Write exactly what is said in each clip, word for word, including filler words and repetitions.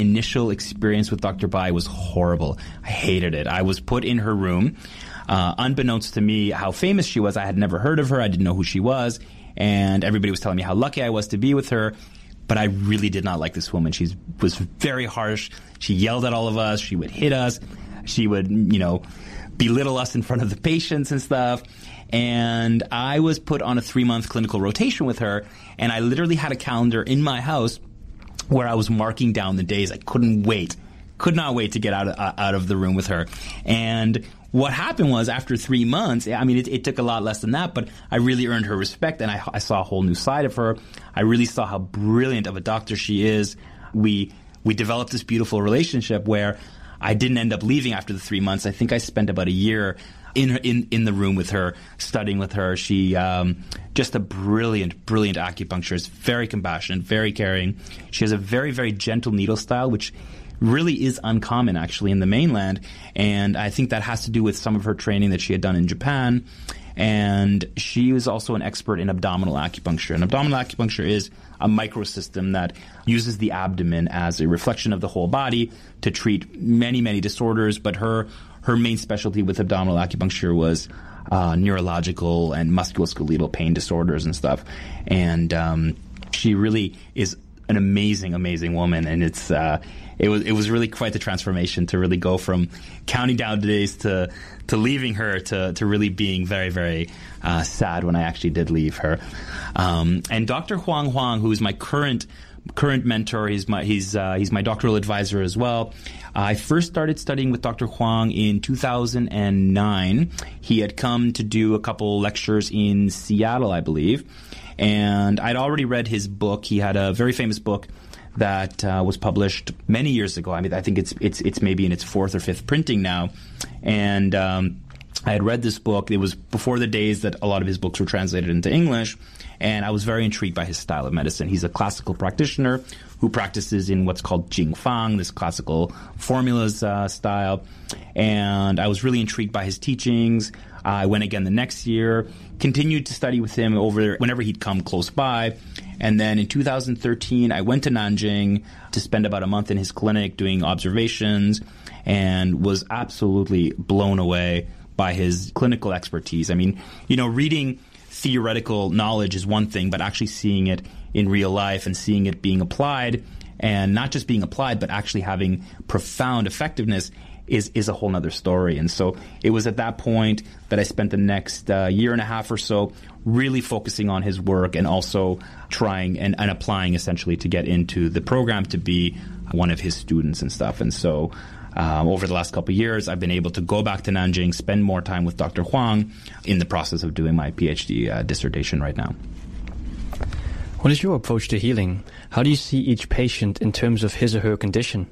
initial experience with Doctor Bai was horrible. I hated it. I was put in her room. Uh, unbeknownst to me how famous she was, I had never heard of her. I didn't know who she was. And everybody was telling me how lucky I was to be with her. But I really did not like this woman. She was very harsh. She yelled at all of us. She would hit us. She would, you know, belittle us in front of the patients and stuff. And I was put on a three-month clinical rotation with her. And I literally had a calendar in my house where I was marking down the days. I couldn't wait. Could not wait to get out of, uh, out of the room with her. And what happened was, after three months, I mean, it, it took a lot less than that, but I really earned her respect, and I, I saw a whole new side of her. I really saw how brilliant of a doctor she is. We we developed this beautiful relationship where I didn't end up leaving after the three months. I think I spent about a year in her, in, in the room with her, studying with her. She um, just a brilliant, brilliant acupuncturist, very compassionate, very caring. She has a very, very gentle needle style, which really is uncommon, actually, in the mainland. And I think that has to do with some of her training that she had done in Japan. And she was also an expert in abdominal acupuncture. And abdominal acupuncture is a microsystem that uses the abdomen as a reflection of the whole body to treat many, many disorders. But her her main specialty with abdominal acupuncture was uh, neurological and musculoskeletal pain disorders and stuff. And um, she really is an amazing, amazing woman. And it's uh, it was it was really quite the transformation to really go from counting down the days to to leaving her to to really being very, very uh, sad when I actually did leave her. Um, and Doctor Huang Huang, who is my current current mentor, he's my he's uh, he's my doctoral advisor as well. I first started studying with Doctor Huang in two thousand nine. He had come to do a couple lectures in Seattle, I believe. And I'd already read his book. He had a very famous book that uh, was published many years ago. I mean, I think it's it's it's maybe in its fourth or fifth printing now. And um, I had read this book. It was before the days that a lot of his books were translated into English. And I was very intrigued by his style of medicine. He's a classical practitioner who practices in what's called Jing Fang, this classical formulas uh, style. And I was really intrigued by his teachings. I went again the next year, continued to study with him over whenever he'd come close by. And then in two thousand thirteen, I went to Nanjing to spend about a month in his clinic doing observations and was absolutely blown away by his clinical expertise. I mean, you know, reading theoretical knowledge is one thing, but actually seeing it in real life and seeing it being applied, and not just being applied, but actually having profound effectiveness is is a whole nother story. And so it was at that point that I spent the next uh, year and a half or so really focusing on his work and also trying and, and applying essentially to get into the program to be one of his students and stuff. And so um, over the last couple of years, I've been able to go back to Nanjing, spend more time with Doctor Huang in the process of doing my PhD uh, dissertation right now. What is your approach to healing? How do you see each patient in terms of his or her condition?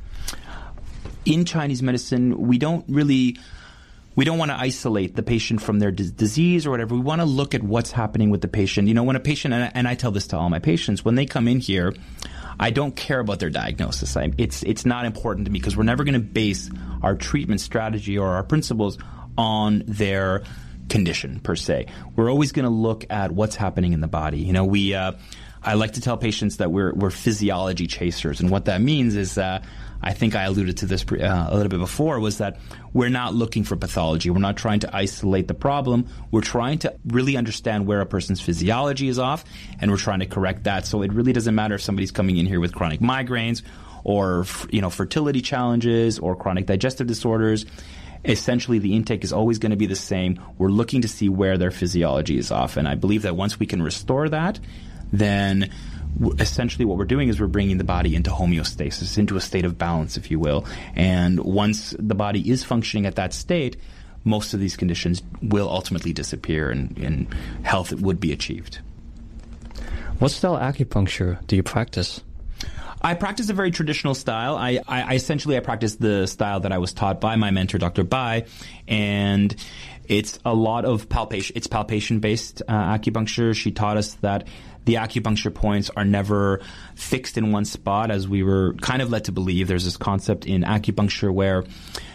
In Chinese medicine, we don't really, we don't want to isolate the patient from their d- disease or whatever. We want to look at what's happening with the patient. You know, when a patient, and I, and I tell this to all my patients, when they come in here, I don't care about their diagnosis. I, it's it's not important to me because we're never going to base our treatment strategy or our principles on their condition per se. We're always going to look at what's happening in the body. You know, we, uh, I like to tell patients that we're we're physiology chasers, and what that means is uh, I think I alluded to this uh, a little bit before, was that we're not looking for pathology. We're not trying to isolate the problem. We're trying to really understand where a person's physiology is off, and we're trying to correct that. So it really doesn't matter if somebody's coming in here with chronic migraines or, you know, fertility challenges or chronic digestive disorders. Essentially, the intake is always going to be the same. We're looking to see where their physiology is off. And I believe that once we can restore that, then essentially what we're doing is we're bringing the body into homeostasis, into a state of balance, if you will. And once the body is functioning at that state, most of these conditions will ultimately disappear and, and health would be achieved. What style of acupuncture do you practice? I practice a very traditional style. I, I, I essentially I practice the style that I was taught by my mentor, Doctor Bai, and it's a lot of palpation. It's palpation-based uh, acupuncture. She taught us that the acupuncture points are never fixed in one spot, as we were kind of led to believe. There's this concept in acupuncture where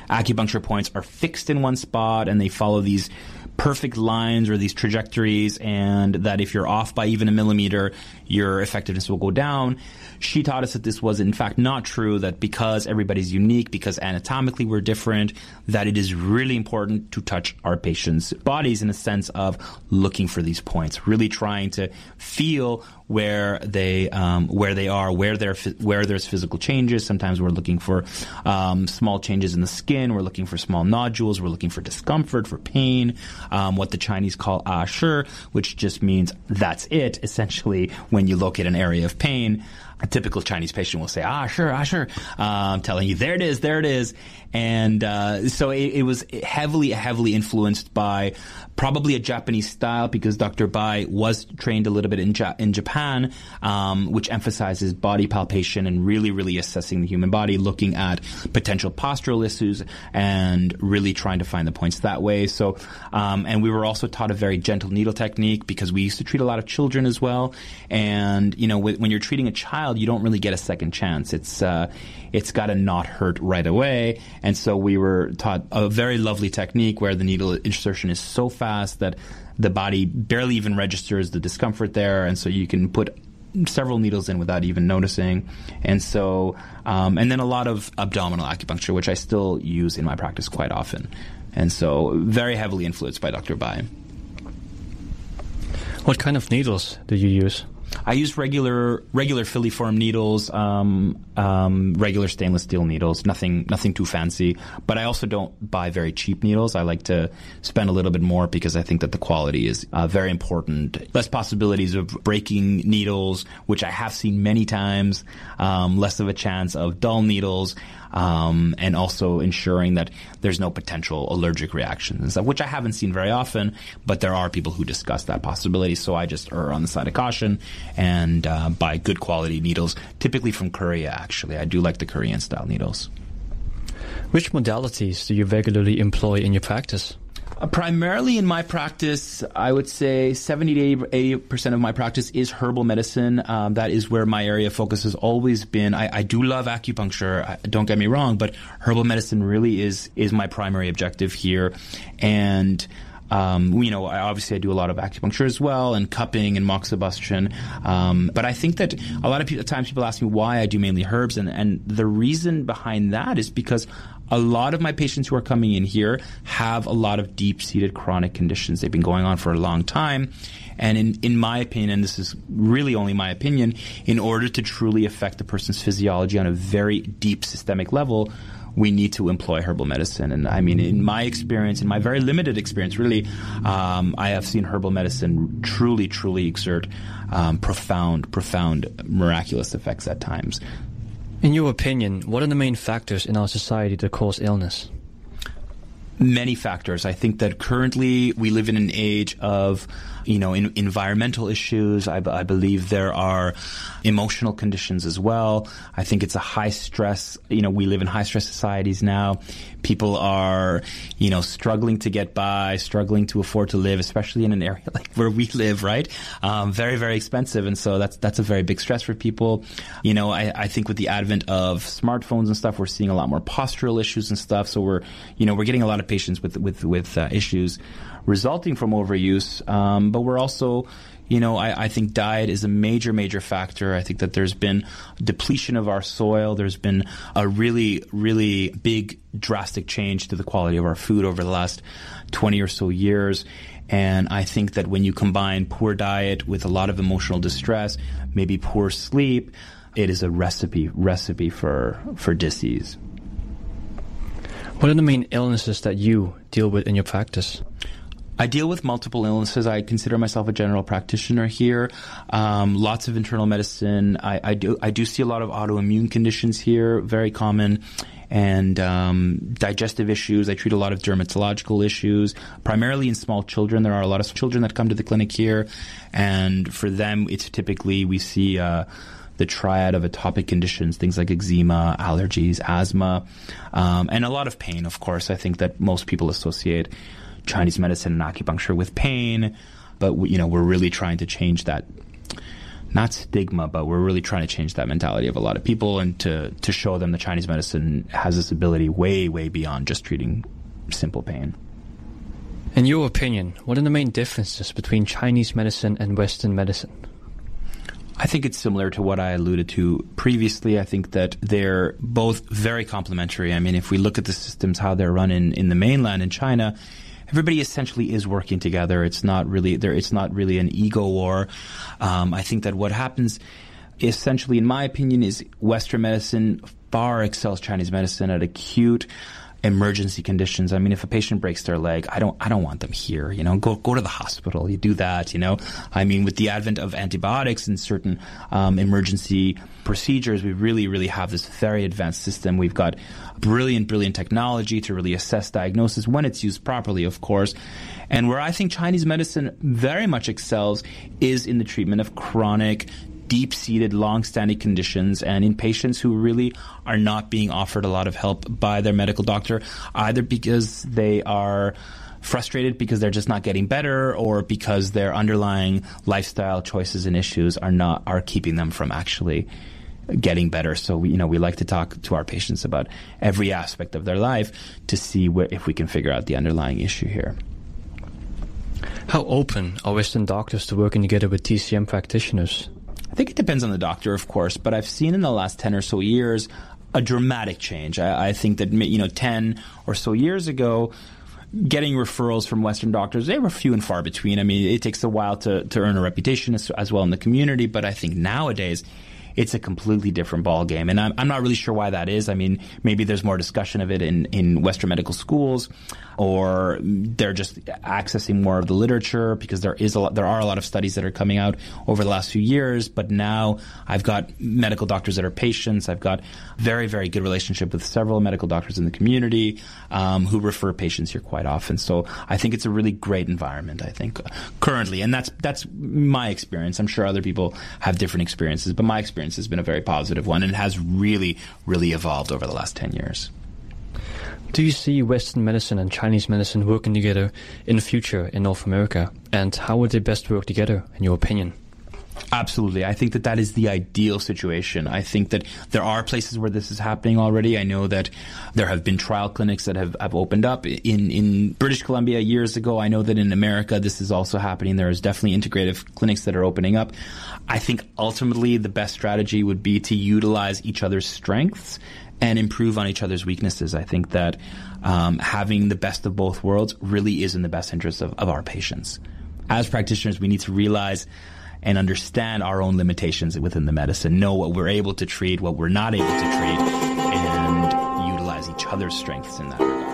acupuncture points are fixed in one spot and they follow these perfect lines or these trajectories, and that if you're off by even a millimeter, your effectiveness will go down. She taught us that this was in fact not true, that because everybody's unique, because anatomically we're different, that it is really important to touch our patients' bodies in a sense of looking for these points, really trying to feel where they um, where they are, where there where there's physical changes. Sometimes we're looking for um, small changes in the skin. We're looking for small nodules. We're looking for discomfort, for pain. Um, what the Chinese call ah shi, which just means that's it. Essentially, when you locate an area of pain, a typical Chinese patient will say, ah, sure, ah, sure, um, telling you, there it is, there it is. And uh, so it, it was heavily, heavily influenced by probably a Japanese style, because Doctor Bai was trained a little bit in, ja- in Japan, um, which emphasizes body palpation and really, really assessing the human body, looking at potential postural issues and really trying to find the points that way. So, um, and we were also taught a very gentle needle technique, because we used to treat a lot of children as well. And, you know, when you're treating a child, you don't really get a second chance. It's, uh, it's got to not hurt right away. And so we were taught a very lovely technique where the needle insertion is so fast that the body barely even registers the discomfort there. And so you can put several needles in without even noticing. And so, um, and then a lot of abdominal acupuncture, which I still use in my practice quite often. And so very heavily influenced by Doctor Bai. What kind of needles do you use? I use regular regular filiform needles, um, um, regular stainless steel needles, nothing nothing too fancy. But I also don't buy very cheap needles. I like to spend a little bit more because I think that the quality is uh, very important. Less possibilities of breaking needles, which I have seen many times, um, less of a chance of dull needles. Um, and also ensuring that there's no potential allergic reactions and stuff, which I haven't seen very often, but there are people who discuss that possibility. So I just err on the side of caution and uh, buy good quality needles, typically from Korea, actually. I do like the Korean style needles. Which modalities do you regularly employ in your practice? Uh, primarily in my practice, I would say seventy to eighty percent of my practice is herbal medicine. Um, that is where my area of focus has always been. I, I do love acupuncture, I, don't get me wrong, but herbal medicine really is is my primary objective here. And Um, you know, I, obviously I do a lot of acupuncture as well, and cupping and moxibustion. Um, but I think that a lot of people, times people ask me why I do mainly herbs, and, and the reason behind that is because a lot of my patients who are coming in here have a lot of deep-seated chronic conditions. They've been going on for a long time. And in, in my opinion, and this is really only my opinion, in order to truly affect the person's physiology on a very deep systemic level, we need to employ herbal medicine. And I mean, in my experience, in my very limited experience, really, um, I have seen herbal medicine truly, truly exert um, profound, profound, miraculous effects at times. In your opinion, what are the main factors in our society that cause illness? Many factors. I think that currently we live in an age of, you know, in, environmental issues. I, I believe there are emotional conditions as well. I think it's a high stress, you know, we live in high stress societies now. People are, you know, struggling to get by, struggling to afford to live, especially in an area like where we live, right? Um, very, very expensive. And so that's, that's a very big stress for people. You know, I, I think with the advent of smartphones and stuff, we're seeing a lot more postural issues and stuff. So we're, you know, we're getting a lot of patients with, with, with uh, issues resulting from overuse. Um, but we're also, you know, I, I think diet is a major, major factor. I think that there's been depletion of our soil. There's been a really, really big, drastic change to the quality of our food over the last twenty or so years. And I think that when you combine poor diet with a lot of emotional distress, maybe poor sleep, it is a recipe, recipe for, for disease. What are the main illnesses that you deal with in your practice? I deal with multiple illnesses. I consider myself a general practitioner here. Um, lots of internal medicine. I, I do I do see a lot of autoimmune conditions here, very common, and um, digestive issues. I treat a lot of dermatological issues, primarily in small children. There are a lot of children that come to the clinic here, and for them, it's typically we see uh, the triad of atopic conditions, things like eczema, allergies, asthma, um, and a lot of pain. Of course, I think that most people associate Chinese medicine and acupuncture with pain, but we, you know, we're really trying to change that not stigma, but we're really trying to change that mentality of a lot of people and to, to show them that Chinese medicine has this ability way, way beyond just treating simple pain. In your opinion, what are the main differences between Chinese medicine and Western medicine? I think it's similar to what I alluded to previously. I think that they're both very complementary. I mean, if we look at the systems, how they're run in, in the mainland in China, everybody essentially is working together. It's not really there. It's not really an ego war. Um, I think that what happens, essentially, in my opinion, is Western medicine far excels Chinese medicine at acute emergency conditions. I mean, if a patient breaks their leg, I don't, I don't want them here. You know, go go to the hospital. You do that. You know, I mean, with the advent of antibiotics and certain um, emergency procedures, we really, really have this very advanced system. We've got brilliant, brilliant technology to really assess diagnosis when it's used properly, of course. And where I think Chinese medicine very much excels is in the treatment of chronic, deep-seated, long-standing conditions and in patients who really are not being offered a lot of help by their medical doctor, either because they are frustrated because they're just not getting better or because their underlying lifestyle choices and issues are not are keeping them from actually getting better. So, we, you know, we like to talk to our patients about every aspect of their life to see where, if we can figure out the underlying issue here. How open are Western doctors to working together with T C M practitioners? I think it depends on the doctor, of course, but I've seen in the last ten or so years a dramatic change. I, I think that, you know, ten or so years ago, getting referrals from Western doctors, they were few and far between. I mean, it takes a while to, to earn a reputation as, as well in the community, but I think nowadays it's a completely different ballgame. And I'm, I'm not really sure why that is. I mean, maybe there's more discussion of it in, in Western medical schools, or they're just accessing more of the literature because there is a lot, there are a lot of studies that are coming out over the last few years. But now I've got medical doctors that are patients. I've got very, very good relationship with several medical doctors in the community um, who refer patients here quite often. So I think it's a really great environment, I think, currently. And that's that's my experience. I'm sure other people have different experiences, but my experience has been a very positive one, and it has really, really evolved over the last ten years. Do you see Western medicine and Chinese medicine working together in the future in North America? And how would they best work together, in your opinion? Absolutely. I think that that is the ideal situation. I think that there are places where this is happening already. I know that there have been trial clinics that have, have opened up in, in British Columbia years ago. I know that in America this is also happening. There is definitely integrative clinics that are opening up. I think ultimately the best strategy would be to utilize each other's strengths and improve on each other's weaknesses. I think that um, having the best of both worlds really is in the best interest of, of our patients. As practitioners, we need to realize and understand our own limitations within the medicine, know what we're able to treat, what we're not able to treat, and utilize each other's strengths in that regard.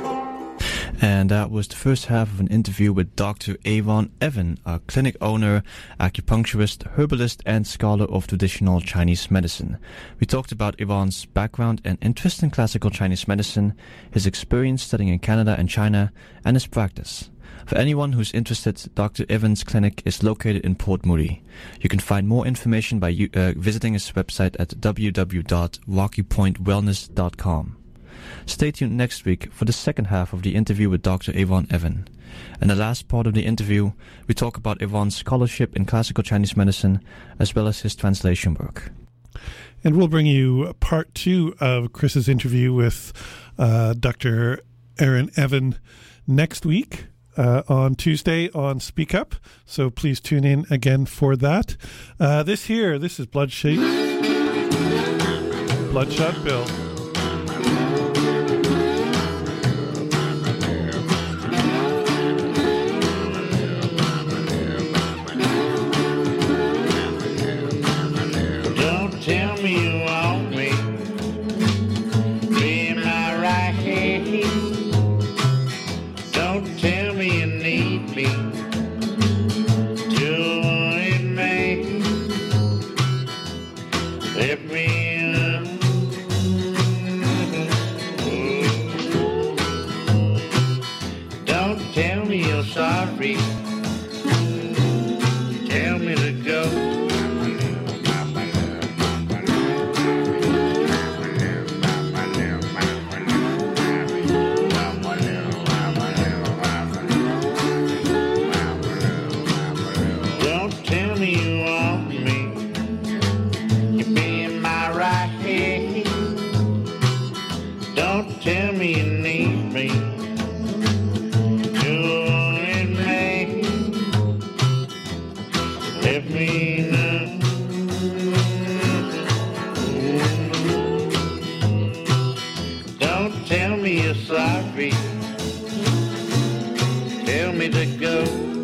And that was the first half of an interview with Doctor Yvonne Evan, a clinic owner, acupuncturist, herbalist, and scholar of traditional Chinese medicine. We talked about Yvonne's background and interest in classical Chinese medicine, his experience studying in Canada and China, and his practice. For anyone who's interested, Doctor Evan's clinic is located in Port Moody. You can find more information by uh, visiting his website at w w w dot rocky point wellness dot com. Stay tuned next week for the second half of the interview with Doctor Yvonne Evan. In the last part of the interview, we talk about Yvonne's scholarship in classical Chinese medicine as well as his translation work. And we'll bring you part two of Chris's interview with uh, Doctor Aaron Evan next week. Uh, on Tuesday on Speak Up, so please tune in again for that. Uh, this here, this is Bloodshot, Bloodshot Bill. Don't tell me you want me, be my right hand. Don't tell me you need me, do it, man. Let me in. Don't tell me you're sorry, tell me to go. Don't tell me you want me, tell me you need me. You only make let me know. Don't tell me you're sorry. Tell me to go.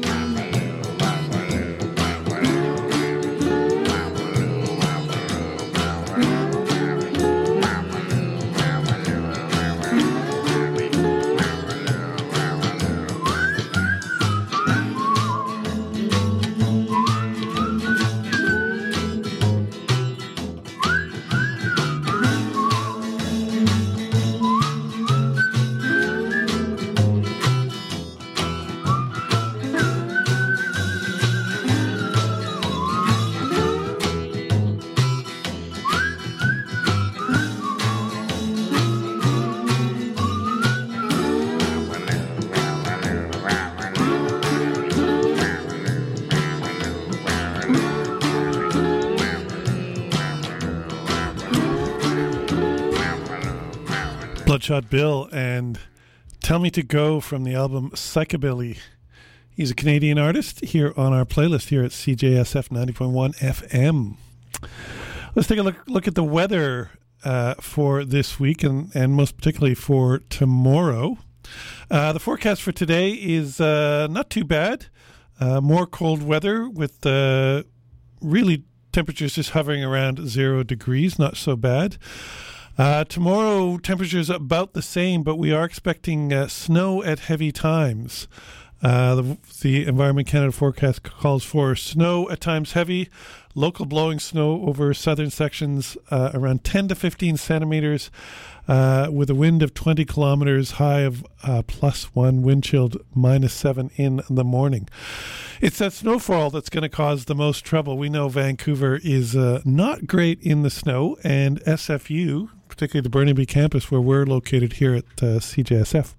Bloodshot Bill and Tell Me to Go from the album Psychobilly. He's a Canadian artist here on our playlist here at C J S F ninety point one F M. Let's take a look, look at the weather uh, for this week and, and most particularly for tomorrow. Uh, the forecast for today is uh, not too bad. Uh, more cold weather with uh, really temperatures just hovering around zero degrees. Not so bad. Uh, tomorrow, temperatures about the same, but we are expecting uh, snow at heavy times. Uh, the, the Environment Canada forecast calls for snow at times heavy, local blowing snow over southern sections uh, around ten to fifteen centimeters, uh, with a wind of twenty kilometers, high of uh, plus one, wind chilled minus seven in the morning. It's that snowfall that's going to cause the most trouble. We know Vancouver is uh, not great in the snow, and S F U, particularly the Burnaby campus where we're located here at uh, C J S F,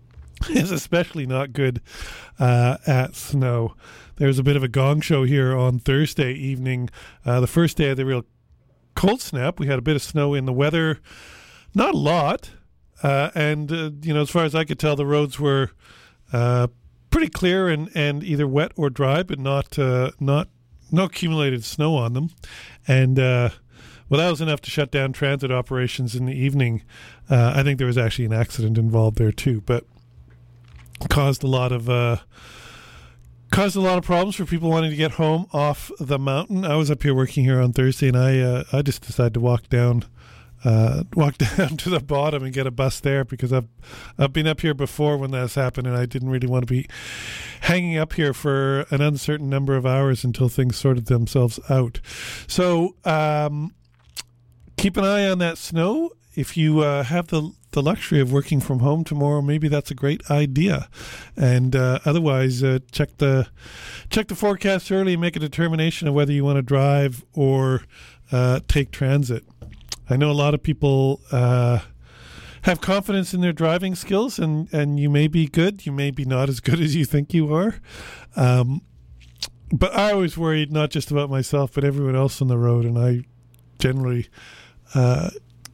is especially not good uh, at snow. There's a bit of a gong show here on Thursday evening, uh, the first day of the real cold snap. We had a bit of snow in the weather, not a lot, uh, and uh, you know, as far as I could tell, the roads were uh, pretty clear and, and either wet or dry, but not uh, not no accumulated snow on them, and. Uh, Well, that was enough to shut down transit operations in the evening. Uh, I think there was actually an accident involved there too, but caused a lot of uh, caused a lot of problems for people wanting to get home off the mountain. I was up here working here on Thursday, and I uh, I just decided to walk down uh, walk down to the bottom and get a bus there because I've I've been up here before when that's happened, and I didn't really want to be hanging up here for an uncertain number of hours until things sorted themselves out. So. Um, Keep an eye on that snow. If you uh, have the the luxury of working from home tomorrow, maybe that's a great idea. And uh, otherwise, uh, check the check the forecast early and make a determination of whether you want to drive or uh, take transit. I know a lot of people uh, have confidence in their driving skills, and, and you may be good. You may be not as good as you think you are. Um, but I always worried not just about myself, but everyone else on the road, and I generally... Uh,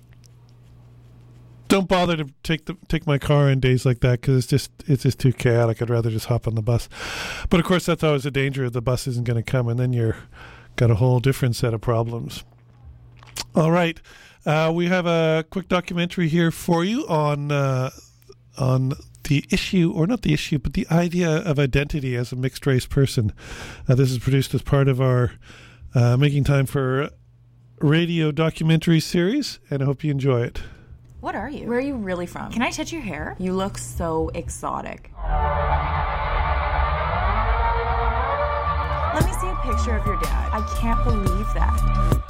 don't bother to take the take my car in days like that because it's just it's just too chaotic. I'd rather just hop on the bus. But of course, that's always a danger. The bus isn't going to come, and then you're got a whole different set of problems. All right, uh, we have a quick documentary here for you on uh, on the issue, or not the issue, but the idea of identity as a mixed race person. Uh, this is produced as part of our uh, Making Time for Radio documentary series, and I hope you enjoy it. What are you? Where are you really from? Can I touch your hair? You look so exotic. Let me see a picture of your dad. I can't believe that.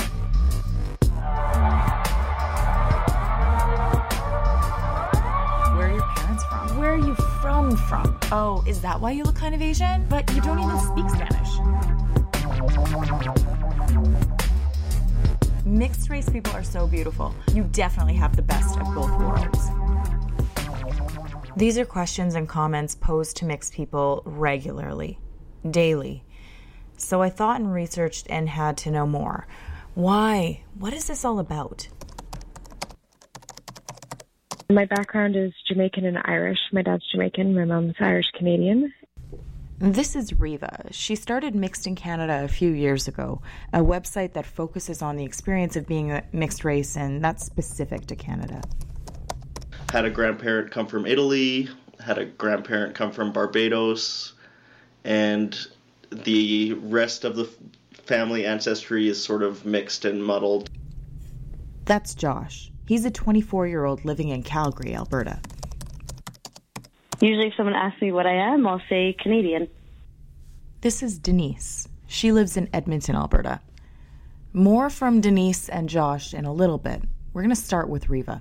Where are your parents from? Where are you from from? Oh, is that why you look kind of Asian? But you don't even speak Spanish. Mixed race people are so beautiful. You definitely have the best of both worlds. These are questions and comments posed to mixed people regularly, daily. So I thought and researched and had to know more. Why? What is this all about? My background is Jamaican and Irish. My dad's Jamaican, my mom's Irish-Canadian. This is Riva. She started Mixed in Canada a few years ago, a website that focuses on the experience of being a mixed race, and that's specific to Canada. Had a grandparent come from Italy, had a grandparent come from Barbados, and the rest of the family ancestry is sort of mixed and muddled. That's Josh. He's a twenty-four-year-old living in Calgary, Alberta. Usually if someone asks me what I am, I'll say Canadian. This is Denise. She lives in Edmonton, Alberta. More from Denise and Josh in a little bit. We're going to start with Riva.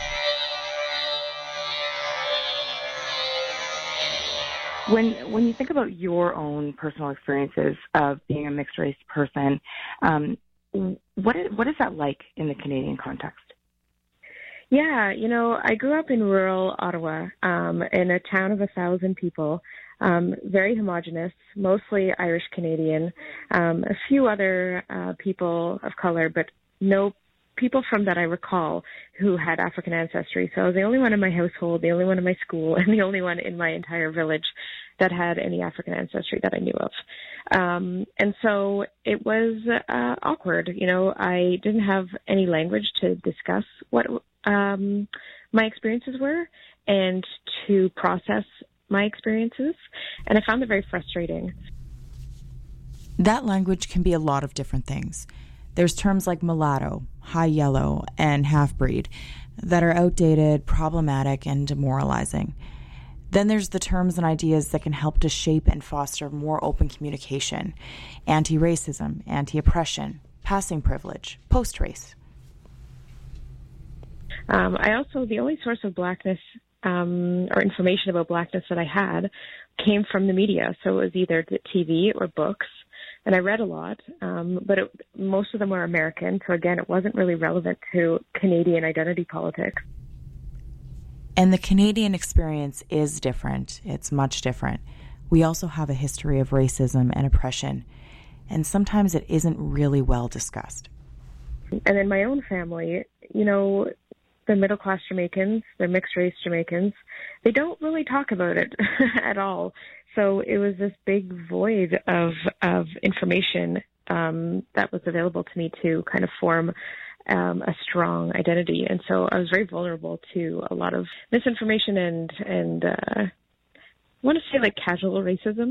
When when you think about your own personal experiences of being a mixed race person, um, what is, what is that like in the Canadian context? Yeah, you know, I grew up in rural Ottawa, um, in a town of a thousand people, um, very homogenous, mostly Irish Canadian, um, a few other uh, people of color, but no people from that I recall who had African ancestry. So I was the only one in my household, the only one in my school, and the only one in my entire village that had any African ancestry that I knew of. Um, and so it was uh, awkward. You know, I didn't have any language to discuss what um, my experiences were and to process my experiences. And I found it very frustrating. That language can be a lot of different things. There's terms like mulatto, high yellow, and half-breed that are outdated, problematic, and demoralizing. Then there's the terms and ideas that can help to shape and foster more open communication: anti-racism, anti-oppression, passing privilege, post-race. Um, I also, the only source of blackness um, or information about blackness that I had came from the media. So it was either T V or books. And I read a lot, um, but it, most of them were American. So again, it wasn't really relevant to Canadian identity politics. And the Canadian experience is different. It's much different. We also have a history of racism and oppression, and sometimes it isn't really well discussed. And in my own family, you know, the middle-class Jamaicans, the mixed-race Jamaicans, they don't really talk about it at all. So it was this big void of of information um, that was available to me to kind of form um, a strong identity. And so I was very vulnerable to a lot of misinformation and, and uh, I want to say like casual racism.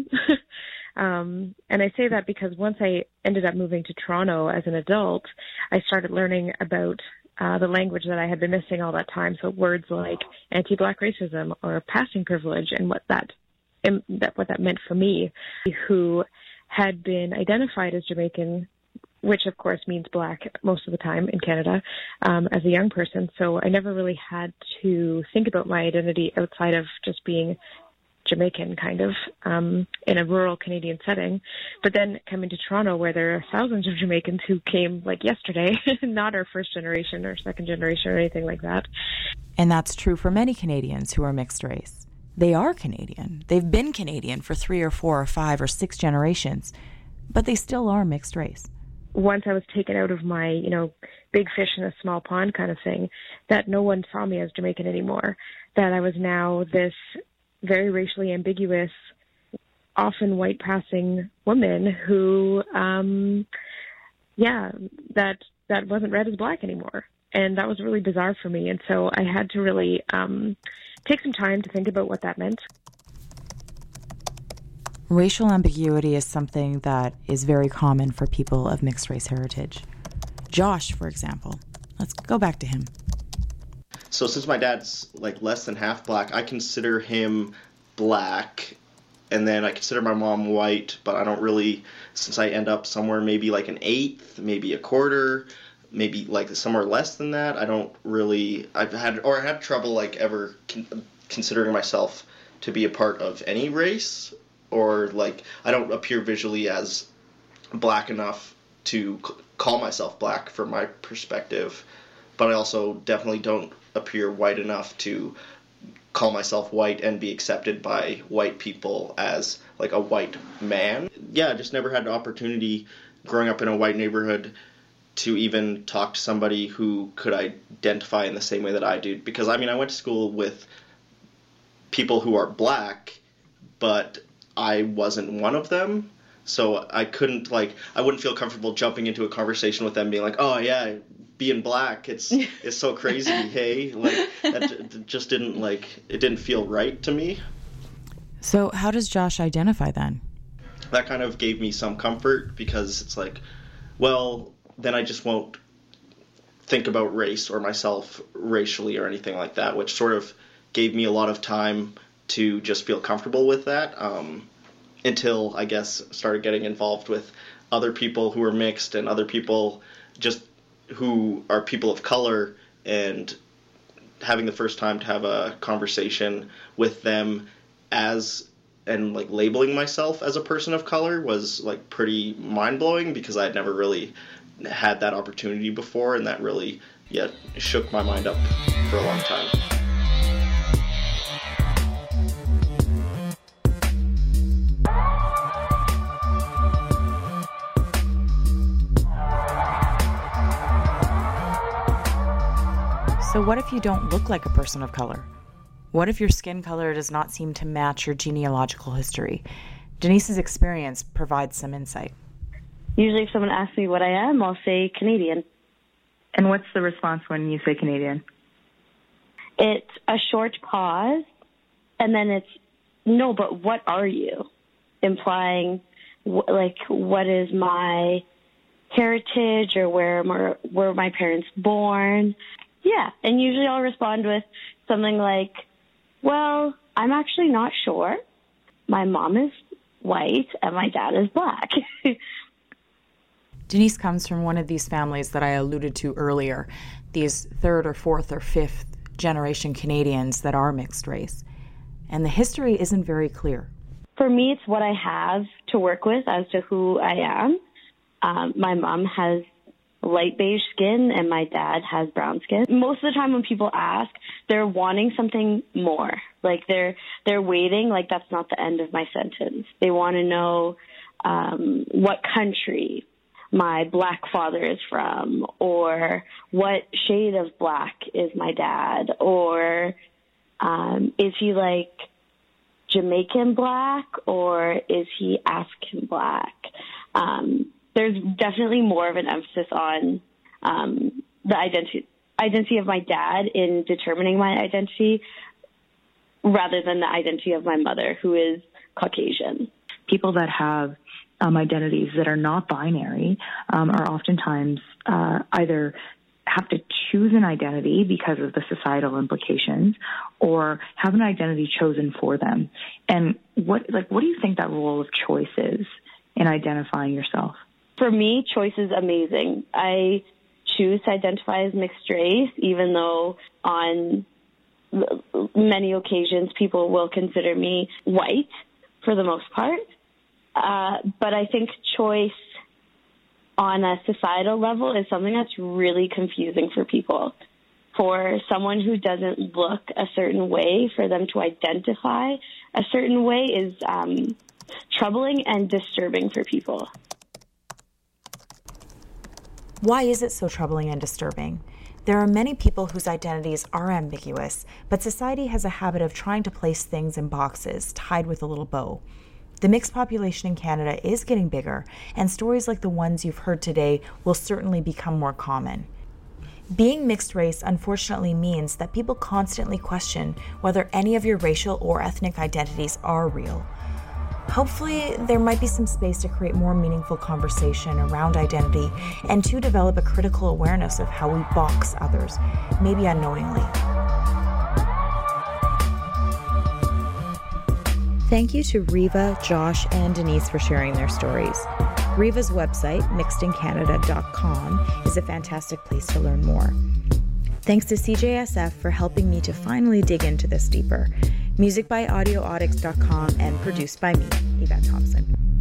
um, and I say that because once I ended up moving to Toronto as an adult, I started learning about Uh, the language that I had been missing all that time. So words like anti-Black racism or passing privilege and what that, and that what that meant for me, who had been identified as Jamaican, which of course means Black most of the time in Canada, um, as a young person. So I never really had to think about my identity outside of just being Jamaican, kind of, um, in a rural Canadian setting. But then coming to Toronto, where there are thousands of Jamaicans who came like yesterday, not our first generation or second generation or anything like that. And that's true for many Canadians who are mixed race. They are Canadian. They've been Canadian for three or four or five or six generations, but they still are mixed race. Once I was taken out of my, you know, big fish in a small pond kind of thing, that no one saw me as Jamaican anymore, that I was now this very racially ambiguous, often white-passing woman who, um, yeah, that that wasn't read as Black anymore. And that was really bizarre for me. And so I had to really um, take some time to think about what that meant. Racial ambiguity is something that is very common for people of mixed race heritage. Josh, for example. Let's go back to him. So since my dad's like less than half Black, I consider him Black, and then I consider my mom white, but I don't really, since I end up somewhere maybe like an eighth, maybe a quarter, maybe like somewhere less than that, I don't really, I've had, or I had trouble like ever con- considering myself to be a part of any race, or like I don't appear visually as Black enough to c- call myself Black from my perspective, but I also definitely don't appear white enough to call myself white and be accepted by white people as like a white man. Yeah, I just never had the opportunity growing up in a white neighborhood to even talk to somebody who could identify in the same way that I do. Because, I mean, I went to school with people who are black, but I wasn't one of them. So I couldn't, like, I wouldn't feel comfortable jumping into a conversation with them being like, oh, yeah, being black, it's it's so crazy, hey? Like, that just didn't, like, it didn't feel right to me. So how does Josh identify then? That kind of gave me some comfort because it's like, well, then I just won't think about race or myself racially or anything like that, which sort of gave me a lot of time to just feel comfortable with that. Um, until, I guess, started getting involved with other people who are mixed and other people just who are people of color, and having the first time to have a conversation with them as, and like labeling myself as a person of color was like pretty mind-blowing because I had never really had that opportunity before, and that really, yeah, shook my mind up for a long time. So what if you don't look like a person of color? What if your skin color does not seem to match your genealogical history? Denise's experience provides some insight. Usually if someone asks me what I am, I'll say Canadian. And what's the response when you say Canadian? It's a short pause, and then it's, no, but what are you? Implying, wh- like, what is my heritage, or where my, were my parents born? Yeah, and usually I'll respond with something like, well, I'm actually not sure. My mom is white and my dad is black. Denise comes from one of these families that I alluded to earlier, these third or fourth or fifth generation Canadians that are mixed race. And the history isn't very clear. For me, it's what I have to work with as to who I am. Um, my mom has light beige skin and my dad has brown skin. Most of the time when people ask, they're wanting something more. Like they're they're waiting, like that's not the end of my sentence. They want to know um, what country my black father is from, or what shade of black is my dad, or um, is he like Jamaican black, or is he African black? Um, there's definitely more of an emphasis on um, the identity identity of my dad in determining my identity rather than the identity of my mother, who is Caucasian. People that have um, identities that are not binary um, are oftentimes uh, either have to choose an identity because of the societal implications, or have an identity chosen for them. And what, like, what do you think that role of choice is in identifying yourself? For me, choice is amazing. I choose to identify as mixed race, even though on many occasions people will consider me white for the most part. Uh, but I think choice on a societal level is something that's really confusing for people. For someone who doesn't look a certain way, for them to identify a certain way is um, troubling and disturbing for people. Why is it so troubling and disturbing? There are many people whose identities are ambiguous, but society has a habit of trying to place things in boxes tied with a little bow. The mixed population in Canada is getting bigger, and stories like the ones you've heard today will certainly become more common. Being mixed race unfortunately means that people constantly question whether any of your racial or ethnic identities are real. Hopefully, there might be some space to create more meaningful conversation around identity and to develop a critical awareness of how we box others, maybe unknowingly. Thank you to Riva, Josh, and Denise for sharing their stories. Riva's website, mixed in canada dot com, is a fantastic place to learn more. Thanks to C J S F for helping me to finally dig into this deeper. Music by audio audix dot com and produced by me, Yvette Thompson.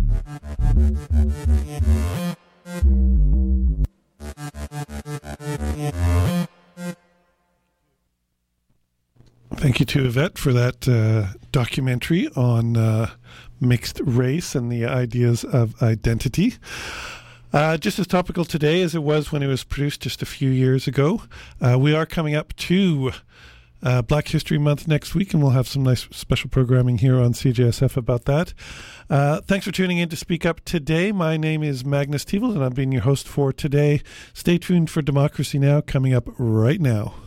Thank you to Yvette for that uh, documentary on uh, mixed race and the ideas of identity. Uh, just as topical today as it was when it was produced just a few years ago. Uh, we are coming up to uh, Black History Month next week, and we'll have some nice special programming here on C J S F about that. Uh, thanks for tuning in to Speak Up today. My name is Magnus Tevel, and I've been your host for today. Stay tuned for Democracy Now! Coming up right now.